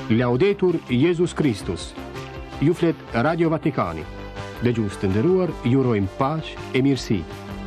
Laudetur Jesus Christus. Ju flet Radio Vatikani. Dëgjues të nderuar, ju urojmë paqë e mirësi.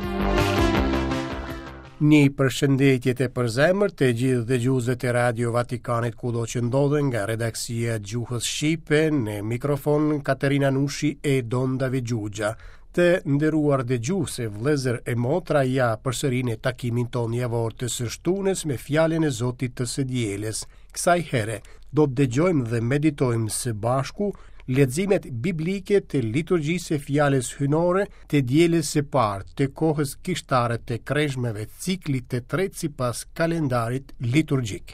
Një përshëndetje të përzemërt të gjithë dëgjuesët e Radio Vatikanit kudo që ndodhen, nga redaksia Gjuhës Shqipe, në mikrofon Katerina Nushi e Donda Gjugja. Të nderuar dëgjuese, vëllezër e motra, ja përsëri në takimin ton javor të së shtunës me fjalën e Zotit të së dielës. Kësaj here do të dëgjojmë dhe meditojmë së bashku leximet biblike të liturgjisë së fjalës hynore të dielës së parë të kohës kishtare të kreshmeve, ciklit të tretë sipas kalendarit liturgjik.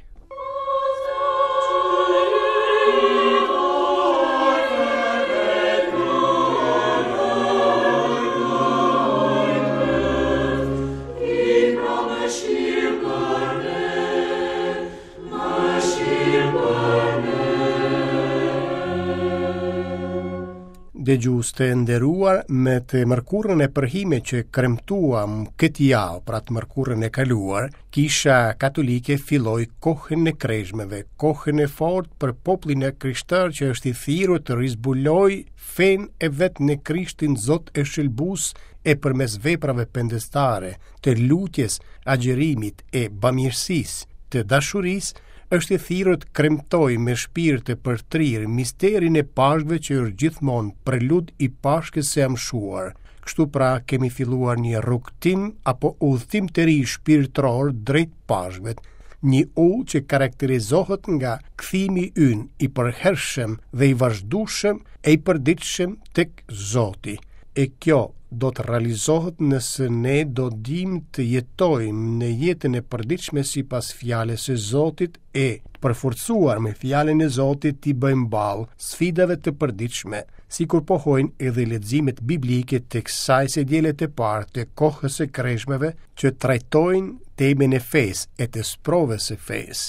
Dëgjues të nderuar, me të mërkurën e përhime që kremtuam këtë javë, pra të mërkurën e kaluar, Kisha Katolike filloi kohën e kreshmeve, kohën e fortë për popullin e krishterë që është i thirrur të rizbuloj fen e vet në Krishtin Zot e shëlbues e përmes veprave pendestare, të lutjes, agjerimit e bamirësisë, të dashurisë, është i thirrur të kremtoj me shpirt të përtrirë misterin e Pashkve që është gjithmonë prelud i Pashkës së amshuar. Kështu pra kemi filluar një rrugtim apo udhëtim të ri shpirtëror drejt Pashkvet, një udhë që karakterizohet nga kthimi ynë i përhershëm dhe i vazhdueshëm e i përditshëm tek Zoti. E kjo do të realizohet nëse ne do dim të jetojmë në jetën e përditshme sipas fjalës së Zotit e të përforcuar me fjalën e Zotit t'i bëjmë ballë sfidave të përditshme, sikur pohojnë edhe leximet biblike të kësaj së diele të parë të kohës së kreshmeve që trajtojnë temën e fesë e të sprovës së fesë.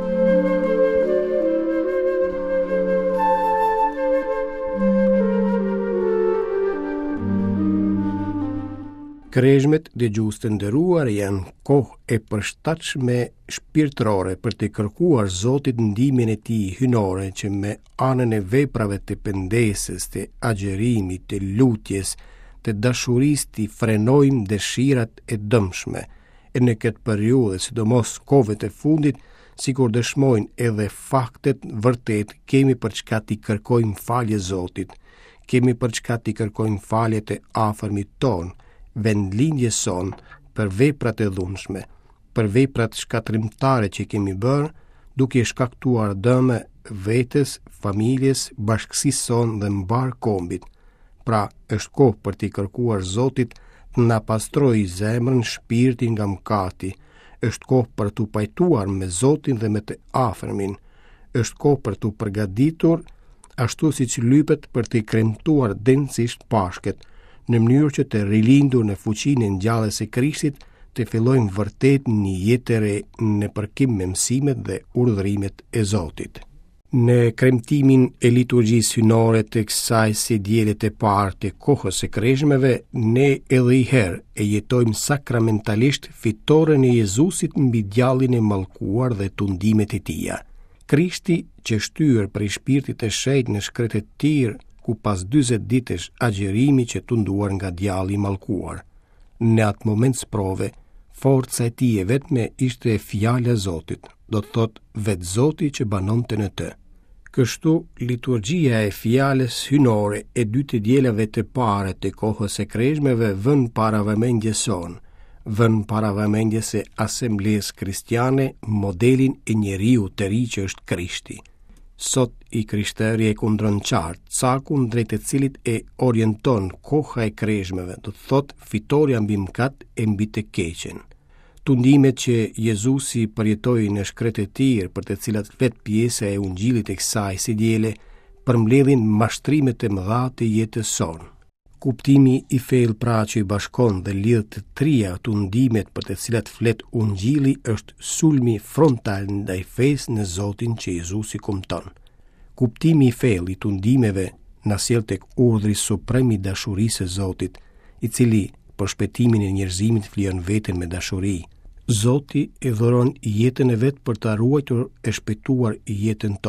Kreshmet, dëgjues të nderuar, janë kohë e përshtatshme shpirtërore për të kërkuar Zotit ndihmën e tij hynore që me anën e veprave të pendesës, të agjerimit, të lutjes, të dashurisë të frenojmë dëshirat e dëmshme. E në këtë periudhë, sidomos kohëve të fundit, sikur dëshmojnë edhe faktet vërtet, kemi për çka t'i kërkojmë falje Zotit, kemi për çka t'i kërkojmë falje të afërmit tonë, vendlindje son për veprat e dhunshme, për veprat shkatrimtare që kemi bërë, duke shkaktuar dëme vetes, familjes, bashkësisë son dhe mbar kombit. Pra, është kohë për t'i kërkuar Zotit të na pastrojë zemrën, shpirtin nga mëkati. Është kohë për t'u pajtuar me Zotin dhe me të afërmin. Është kohë për t'u përgatitur ashtu siç lypet për t'i kremtuar denësisht Pashket, në mënyrë që të rilindur në fuqinë e ngjalljes së Krishtit, të fillojmë vërtet një jetë e re në përkim me mësimet dhe urdhërimet e Zotit. Në kremtimin e liturgjisë hynore të kësaj së diele të parë të kohës së kreshmeve, ne edhe i herë e jetojmë sakramentalisht fitoren e Jezusit mbi djallin e mallkuar dhe tundimet e tija. Krishti që shtyrë prej shpirtit të shenjtë në shkretet e tij, ku pas 40 ditësh agjerimi që tunduar nga djalli i mallkuar. Në atë moment sprove, forca e tij e vetme ishte fjala e Zotit, do të thotë vetë Zoti që banonte në të. Kështu, liturgjia e fjalës hynore e dy të dielave të parë të kohës së kreshmeve vën para vëmendjes son, vën para vëmendjes së asemblesë kristiane modelin e njeriu të ri që është Krishti. Sot i krishteri e kundron qartë cakun drejt të cilit e orienton koha e kreshmeve, do të thotë fitoria mbi mëkat e mbi të keqen. Tundimet që Jezusi përjetoi në shkretet e tij, për të cilat vetë pjesa e ungjillit e kësaj së diele përmbledhin mashtrimet e mëdha të jetës sonë. Kuptimi i fejl pra që i bashkon dhe lidh të trija tundimet për të cilat flet ungjilli është sulmi frontal ndaj fesë në Zotin që Jezusi kumton. Kuptimi i fejl i tundimeve na sjell tek urdhri suprem i dashurisë së Zotit, i cili për shpëtimin e njerëzimit flijon veten me dashuri. Zoti e dhuron jetën e vet për ta ruajtur e shpëtuar jetën tonë.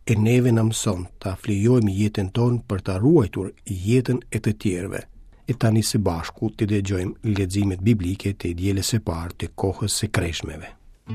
e neve na mëson ta flijojmë jetën tonë për ta ruajtur jetën e të tjerëve. E tani së bashku të dëgjojmë leximet biblike të dielës së parë të kohës së kreshmeve.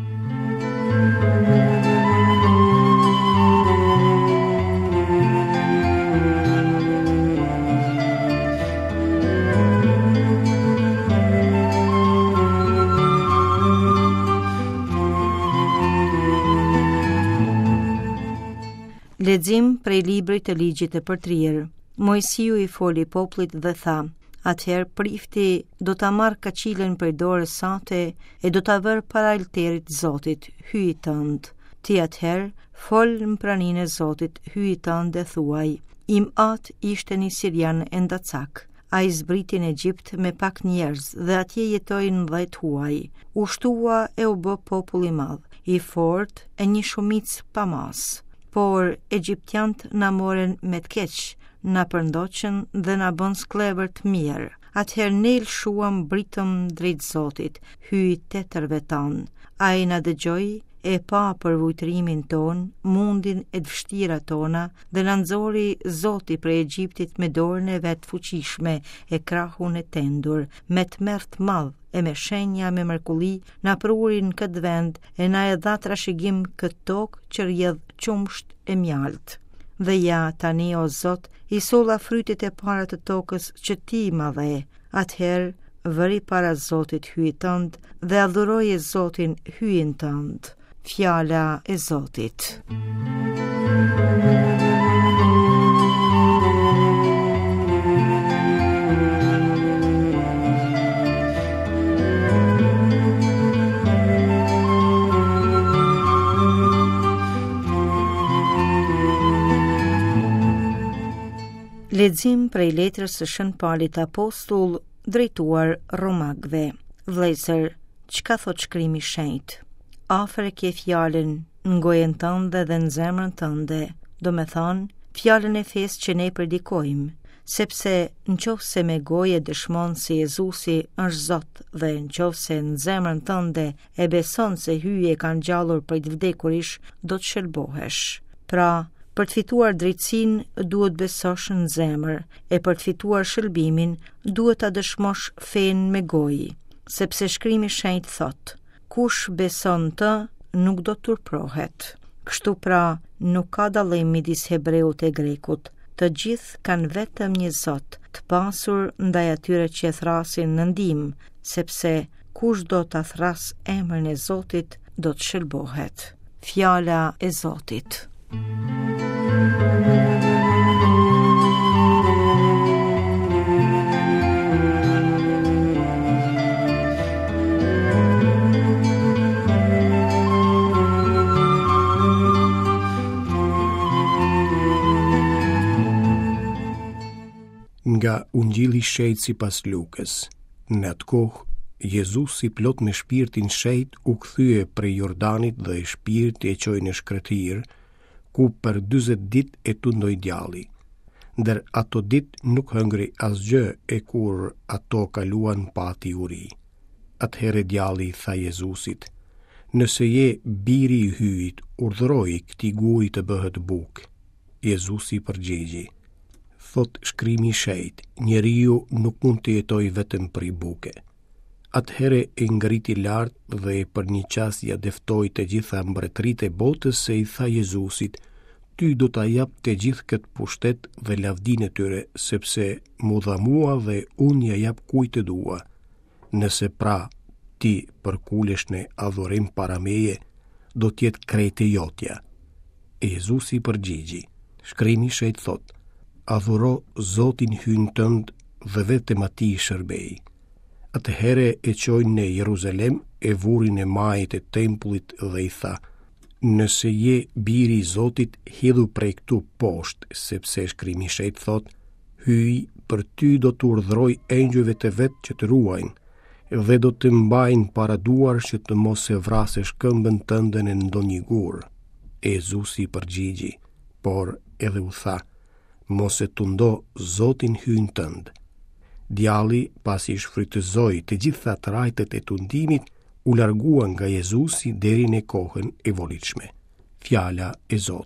Lexim prej librit të ligjit të përtrirë. Mojsiu i foli popullit dhe tha: "Atëherë prifti do ta marrë kaçilen prej dorës sate e do ta vërë para alterit Zotit, hyj tënd. Ti atëherë fol në praninë e Zotit, hyj tënd dhe thuaj: Im at ishte një sirian e ndacak. Ai zbriti në Egjipt me pak njerëz dhe atje jetoi në 10 huaj. U shtua e u bë popull i madh, i fortë e një shumicë pamas. Por egjiptiant na moren me të keq, na përndoqën dhe na bën sklever të mirë. Atëherë ne lshuam britëm drejt Zotit, hyj tetërve tanë. Ai na dëgjoi e pa përvujtërimin ton, mundin e të vështira tona dhe na nxori Zoti prej Egjiptit me dorën e vet fuqishme e krahun e tendur, me tmerr të madh e me shenja me mrekulli na pruri në këtë vend e na e dha trashëgim këtë tokë që rrjedh qumsht e mjalt. Dhe ja, tani o Zot, i solla frytet e para të tokës që ti ma dhe. Atëherë vëri para Zotit hyjin tënd dhe adhuroje Zotin hyjin tënd. Fjala e Zotit. Lexim prej letrës së Shën Paulit Apostull drejtuar Romakëve. Vëllezër, çka thot shkrimi i shenjtë? Afër e ke fjalën në gojën tënde dhe në zemrën tënde, do me thonë, fjalën e fesë që ne predikojmë, sepse nëse me goje dëshmon se Jezusi është Zot dhe nëse në zemrën tënde e beson se hyje ka ngjallur prej të vdekurish, do të shërbohesh. Pra, për të fituar drejtësinë duhet besosh në zemër, e për të fituar shëlbimin duhet ta dëshmosh fen me gojë, sepse shkrimi i shenjtë thotë: kush beson të, nuk do turprohet. Kështu pra, nuk ka dallim midis hebreut e grekut. Të gjithë kanë vetëm një Zot, të pasur ndaj atyre që e thrasin në ndihmë, sepse kush do ta thras emrin e Zotit, do të shëlbohet. Fjala e Zotit. Nga Ungjilli i Shejtë sipas Lukës. Në atë kohë, Jezusi plot me shpirtin shejt u kthye prej Jordanit dhe shpirti e çoi në shkretir, ku për 40 ditë e tundoi djalli. Ndër ato ditë nuk hëngri asgjë e kur ato kaluan pati uri. Atëherë djalli tha Jezusit: "Nëse je biri i hyjit, urdhëroi këtij guji të bëhet bukë." Jezusi përgjigji: "Thot shkrimi i shejtë, njeriu nuk mund të jetojë vetëm prej buke." Atëherë e ngriti lart dhe për një qas ja deftoi të gjitha mbretëritë e botës se i tha Jezusit: "Ty do ta jap të gjithë këtë pushtet dhe lavdinë e tyre, sepse mu dha mua dhe unë ja jap kujt të dua. Nëse pra ti përkulesh në adhurim para meje, do t'jetë krejt e jotja." Jezusi përgjigji: "Shkrimi i shejtë thot: adhuro Zotin hyjin tënd dhe vetëm atij shërbej." Atëherë e çojnë në Jeruzalem, e vurin e majit e tempullit dhe i tha: "Nëse je biri i Zotit, hidhu prej këtu poshtë, sepse shkrimi i shejtë thot: hyj, për ty do të urdhëroj engjëjve të vet që të ruajnë dhe do të mbajnë para duar që të mos e vrasësh këmbën tënde në ndonjë gur." Jezusi përgjigji, por edhe u tha: "Mos e tundo Zotin hyjin tënd." Djalli, pasi shfrytëzoi të gjitha trajtet e tundimit, u largua nga Jezusi deri në kohën e volitshme. Fjala e Zotit.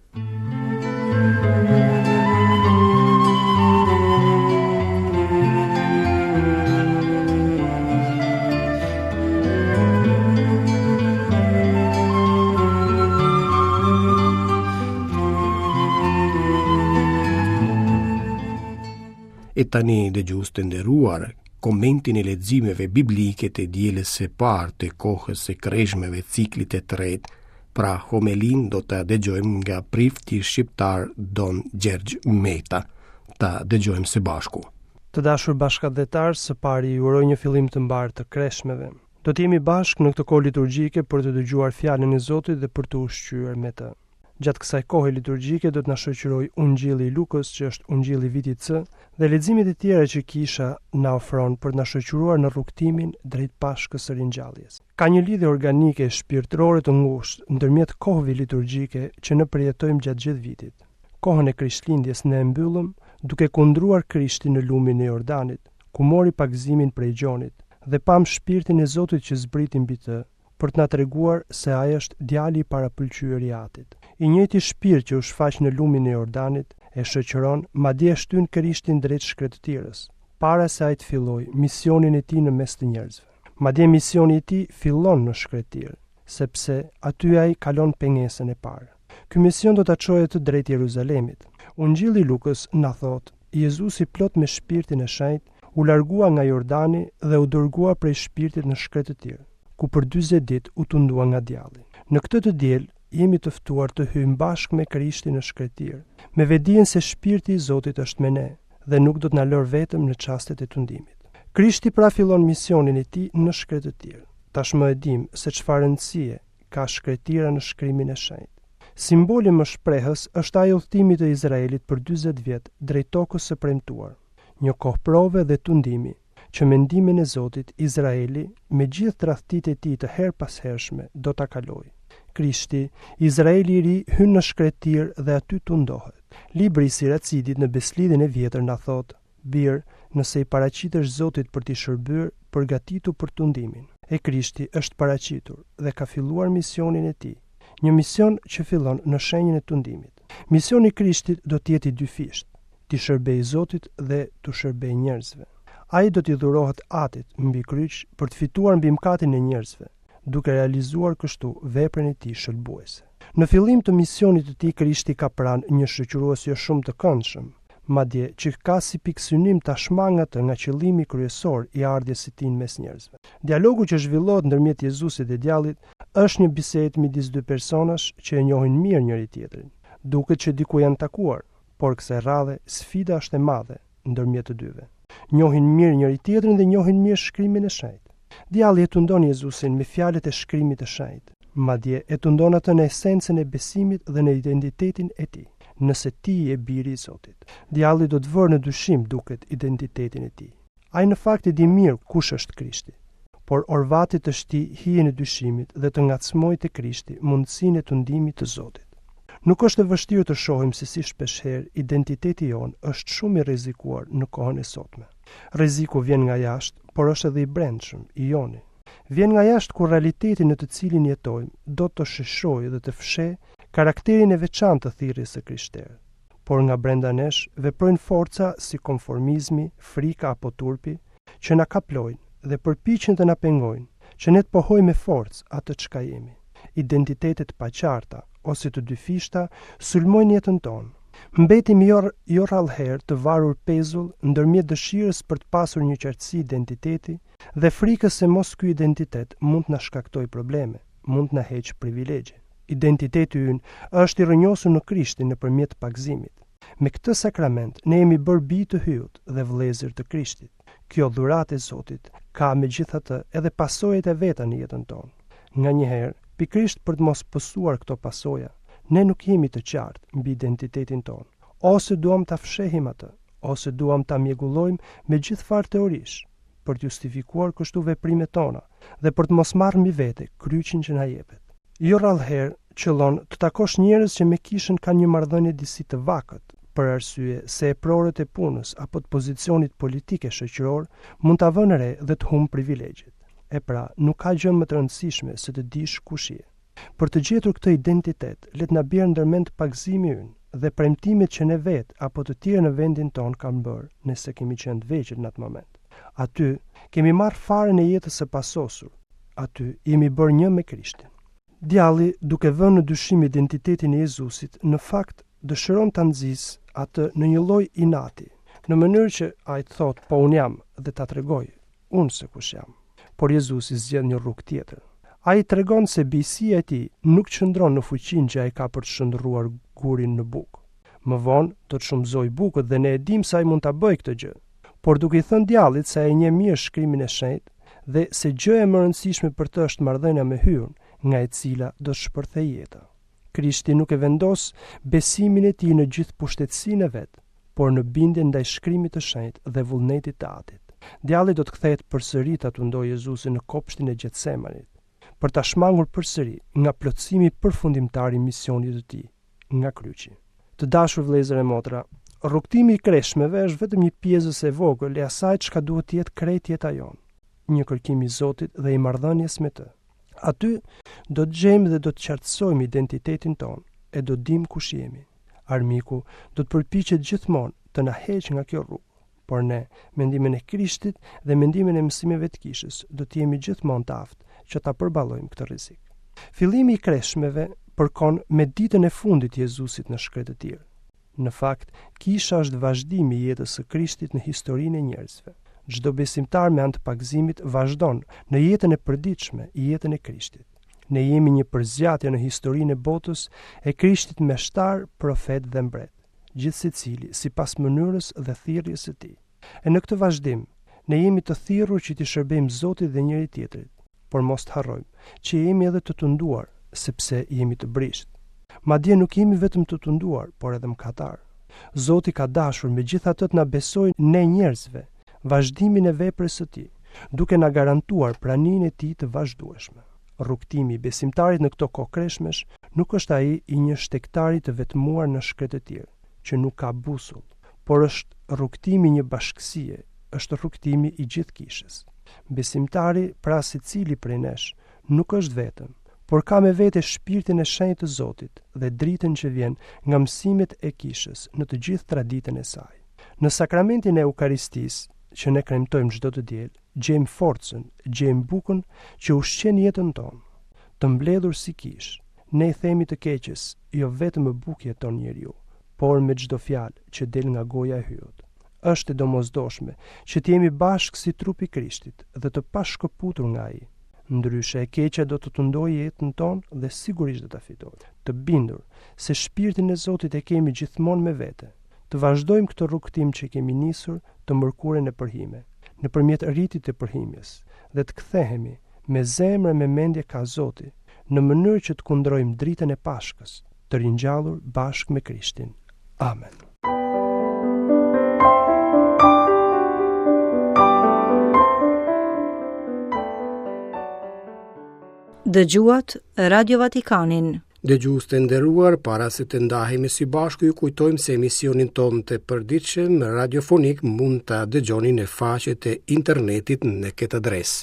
E tani dëgjues të nderuar, komentin e leximeve biblike të dielës së parë të kohës së kreshmeve ciklit të tretë, pra homelin do të dëgjojmë nga prifti shqiptar Don Gjergj Meta. Ta dëgjojmë së bashku. Të dashur bashkëdhetar, së pari ju uroj një fillim të mbar të kreshmeve. Do të jemi bashkë në këtë kohë liturgjike për të dëgjuar fjalën e Zotit dhe për të ushqyer me të. Gjatë kësaj kohe liturgjike do të na shoqëroj Ungjilli i Lukës, që është Ungjilli i vitit C, dhe leximet e tjera që kisha na ofron për të na shoqëruar në rrugtimin drejt Pashkës së ringjalljes. Ka një lidhje organike shpirtërore të ngushtë ndërmjet kohëve liturgjike që ne përjetojmë gjatë gjithë vitit. Kohën e Krishtlindjes ne e mbyllëm duke kundruar Krishtin në lumin e Jordanit, ku mori pagëzimin prej gjonit, dhe pam shpirtin e Zotit që zbriti mbi të, për të na treguar se ai është djali i parapëlqyer i Atit. I njëjti shpirt që u shfaq në lumin e Jordanit e shoqëron madje shtyn Krishtin drejt shkretëtirës, para se ai të fillojë misionin e tij në mes të njerëzve. Madje misioni i tij fillon në shkretëtirë, sepse aty ai kalon pengesën e parë. Ky mision do ta çojë të drejt Jeruzalemit. Ungjilli i Lukës na thot, Jezusi plot me shpirtin e shenjtë u largua nga Jordani dhe u dërgua prej shpirtit në shkretëtirë, ku për 40 ditë u tundua nga djalli. Në këtë të diel jemi të ftuar të hyjmë bashkë me Krishtin në shkretir, me vedijen se shpirti i Zotit është me ne dhe nuk do të na lërë vetëm në çastet e tundimit. Krishti pra fillon misionin e tij në shkretëtir. Tashmë e dim se çfarë rëndësie ka shkretira në shkrimin e shenjtë. Simboli më shprehës është ai udhëtimi të Izraelit për 40 vjet drejt tokës së premtuar, një kohë prove dhe tundimi, që me ndihmën e Zotit Izraeli me gjithë tradhtitë e tij të her pas hershme do ta kalojë. Krishti, Izraeli i ri, hyn në shkretir dhe aty tundohet. Libri i Siracidit në Beslidhen e vjetër na thot: "Bir, nëse i paraqitesh Zotit për t'i shërbyer, përgatitu për tundimin." E Krishti është paraqitur dhe ka filluar misionin e tij, një mision që fillon në shenjën e tundimit. Misioni i Krishtit do të jetë i dyfisht: t'i shërbejë Zotit dhe t'u shërbejë njerëzve. Ai do t'i dhurohet Atit mbi kryq për të fituar mbi mëkatin e njerëzve, duke realizuar kështu veprën e tij shëlbuese. Në fillim të misionit të tij Krishti ka pranë një shoqërues jo shumë të këndshëm, madje që ka si pikë synim tashmangët nga qëllimi kryesor i ardhjes së tij mes njerëzve. Dialogu që zhvillohet ndërmjet Jezusit dhe djallit është një bisedë midis dy personash që e njohin mirë njëri tjetrin. Duket që diku janë takuar, por kësaj radhe sfida është e madhe ndërmjet të dyve. Njohin mirë njëri tjetrin dhe njohin mirë shkrimin e shenjtë. Djalli e tundon Jezusin me fjalët e shkrimit të shenjtë, madje e tundon atë në esencën e besimit dhe në identitetin e tij. Nëse ti je biri i Zotit, djalli do të vërë në dyshim duket identitetin e tij. Ai në fakt e di mirë kush është Krishti, por orvati të shti hijen e dyshimit dhe të ngacmojë te Krishti mundësinë e tundimit të Zotit. Nuk është e vështirë të shohim se si shpeshherë identiteti jon është shumë i rrezikuar në kohën e sotme. Rreziku vjen nga jashtë, por është edhe i brendshëm, i joni. Vjen nga jashtë ku realiteti në të cilin jetojmë do të shëshojë dhe të fshehë karakterin e veçantë të thirrjes së krishterë. Por nga brenda nesh veprojnë forca si konformizmi, frika apo turpi, që na kaplojnë dhe përpiqen të na pengojnë, që ne të pohojmë me forcë atë çka jemi. Identitetet paqarta ose të dyfishta sulmojnë jetën tonë. Mbetim jo rrallëherë të varur pezull ndërmjet dëshirës për të pasur një qartësi identiteti dhe frikës se mos ky identitet mund të na shkaktojë probleme, mund të na heqë privilegje. Identiteti ynë është i rrënjosur në Krishtin nëpërmjet pagëzimit. Me këtë sakrament ne jemi bërë bij të hyjut dhe vëllezër të Krishtit. Kjo dhuratë e Zotit ka megjithatë edhe pasojat e veta në jetën tonë. Nganjëherë, pikërisht për të mos pësuar këto pasoja, ne nuk jemi të qartë mbi identitetin tonë. Ose duam ta fshehim atë, ose duam ta mjegullojmë me gjithë farë teorish, për të justifikuar kështu veprimet tona dhe për të mos marrë mbi vete kryqin që na jepet. Jo rrallëherë qëllon të takosh njerëz që me kishën kanë një marrëdhënie disi të vakët, për arsye se eprorët e punës apo të pozicionit politike shoqëror mund ta vënë re dhe të humbë privilegjet. E pra, nuk ka gjë më të rëndësishme se të dish kush je. Për të gjetur këtë identitet, le të na bjerë ndërmend pagëzimi ynë dhe premtimet që ne vetë apo të tjerë në vendin tonë kanë bërë, nëse kemi qenë të vegjël në atë moment. Aty kemi marrë faren e jetës së pasosur. Aty jemi bërë një me Krishtin. Djalli, duke vënë në dyshim identitetin e Jezusit, në fakt dëshiron ta nxjisë atë në një lloj inati, në mënyrë që ai të thotë, po unë jam, dhe ta tregoj, unë se kush jam. Por Jezusi zgjedh një rrugë tjetër. Ai tregon se bijësia e tij nuk qëndron në fuqinë që ai ka për të shndërruar gurin në bukë. Më vonë do të shumëzoj bukët dhe ne e dim se ai mund ta bëjë këtë gjë. Por duke i thënë djallit se ai njeh mirë shkrimin e shenjtë dhe se gjëja e më rëndësishme për të është marrëdhënia me hyrën, nga e cila do të shpërthejë jeta. Krishti nuk e vendos besimin e tij në gjithë pushtetësinë e vet, por në bindje ndaj shkrimit të shenjtë dhe vullnetit të Atit. Djalli do të kthehet përsëri ta tundojë Jezusin në kopshtin e Gjetsemanit, për ta shmangur përsëri nga plotësimi përfundimtar i misionit të tij, nga kryqi. Të dashur vëllezër e motra, rrugtimi i kreshmeve është vetëm një pjesë e vogël e asaj çka duhet të jetë krejt jeta jonë, një kërkim i Zotit dhe i marrëdhënies me të. Aty do të gjejmë dhe do të qartësojmë identitetin tonë e do të dim kush jemi. Armiku do të përpiqet gjithmonë të na heqë nga kjo rrugë, por ne, mendimin e Krishtit dhe mendimin e mësimeve të Kishës, do të jemi gjithmonë të aftë që ta përballojmë këtë rrezik. Fillimi i kreshmeve përkon me ditën e fundit të Jezusit në shkretë të tjerë. Në fakt, Kisha është vazhdimi i jetës së Krishtit në historinë e njerëzve. Çdo besimtar me anë të pagëzimit vazhdon në jetën e përditshme, i jetën e Krishtit. Ne jemi një përzjatje në historinë e botës e Krishtit meshtar, profet dhe mbret, gjithsecili sipas mënyrës dhe thirrjes së tij. E në këtë vazhdim, ne jemi të thirrur që t'i shërbejmë Zotit dhe njëri tjetrit, por mos të harrojmë që jemi edhe të tunduar, sepse jemi të brisht. Madje nuk jemi vetëm të tunduar, por edhe mëkatar. Zoti ka dashur megjithatë të na besojë ne njerëzve vazhdimin e veprës së tij, duke na garantuar praninë e tij të vazhdueshme. Rrugtimi i besimtarit në këto kohë kreshmesh nuk është ai i një shtektari të vetmuar në shkretë të tjerë, që nuk ka busull, por është rrugtimi një bashkësie, është rrugtimi i gjithë kishës. Besimtari, pra secili prej nesh, nuk është vetëm, por ka me vete shpirtin e shenjtë të Zotit dhe dritën që vjen nga mësimet e kishës në të gjithë traditën e saj. Në sakramentin e Eukaristisë, që ne kremtojmë çdo të diel, gjejmë forcën, gjejmë bukën që ushqen jetën tonë. Të mbledhur si kish, ne i themi të keqes, jo vetëm me bukë jeton njeriu, por me çdo fjalë që del nga goja e hyjut. Është e domosdoshme që të jemi bashkë si trupi i Krishtit dhe të pashkëputur nga ai. Ndryshe e keqja do të tundojë jetën tonë dhe sigurisht do ta fitojë. Të bindur se shpirtin e Zotit e kemi gjithmonë me vete, të vazhdojmë këtë rrugtim që kemi nisur të mërkurën e përhime, nëpërmjet rritit të përhimjes, dhe të kthehemi me zemër e me mendje ka Zoti, në mënyrë që të kundrojmë dritën e Pashkës, të ringjallur bashkë me Krishtin. Amen. Dëgjuat Radio Vatikanin. Dëgjues të nderuar, para se të ndahemi së bashku, ju kujtojmë se emisionin tonë të përditshëm radiofonik mund ta dëgjoni në faqet e internetit në këtë adresë: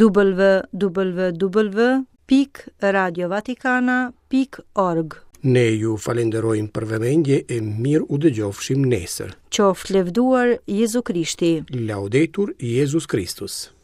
www.radiovaticana.org. Ne ju falenderojmë për vëmendje e mirë u dëgjofshim nesër. Qoftë lëvduar Jezu Krishti. Laudetur Jesus Christus.